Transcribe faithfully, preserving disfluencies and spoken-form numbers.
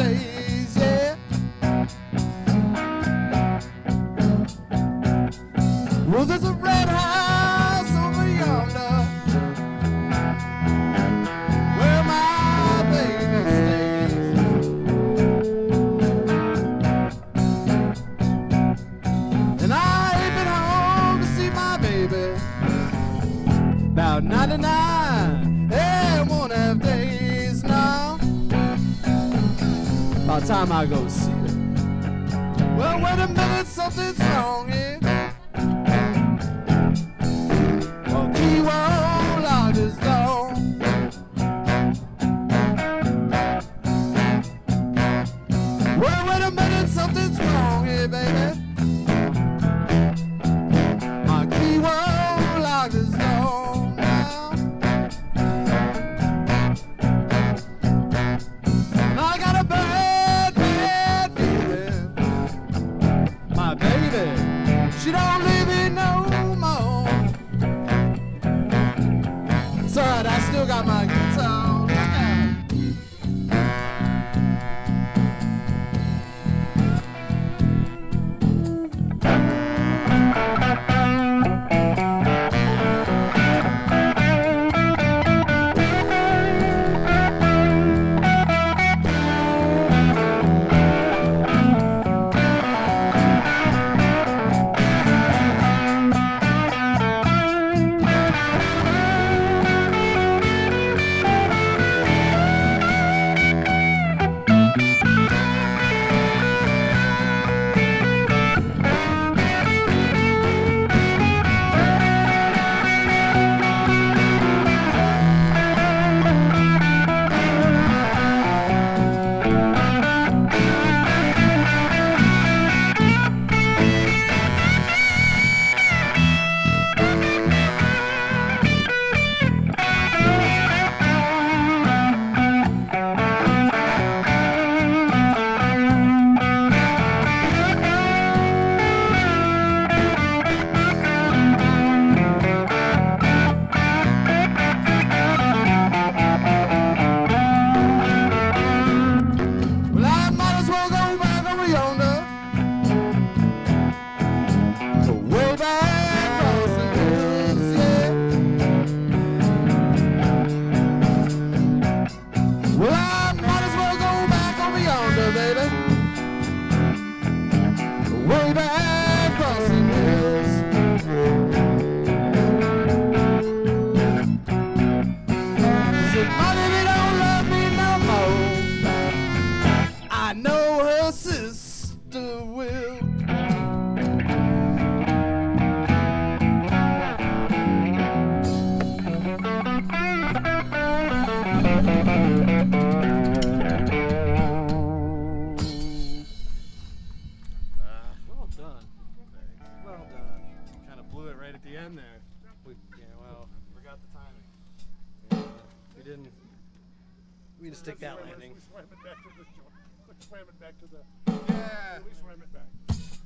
days, yeah. Well, there's a red house over yonder where my baby stays. And I ain't been home to see my baby about ninety-nine and one half days now. About time I go see her. Well, wait a minute, something's wrong here. Well, he won't lock his door. Well, wait a minute, something's wrong here, baby. My key won't lock his door now. And I got a bad, bad feeling. My baby, she don't leave me no more. It's alright, I still got my guitar. Stick that landing. We swam it back to the. Let's swam it back to the. Yeah. We swam it back.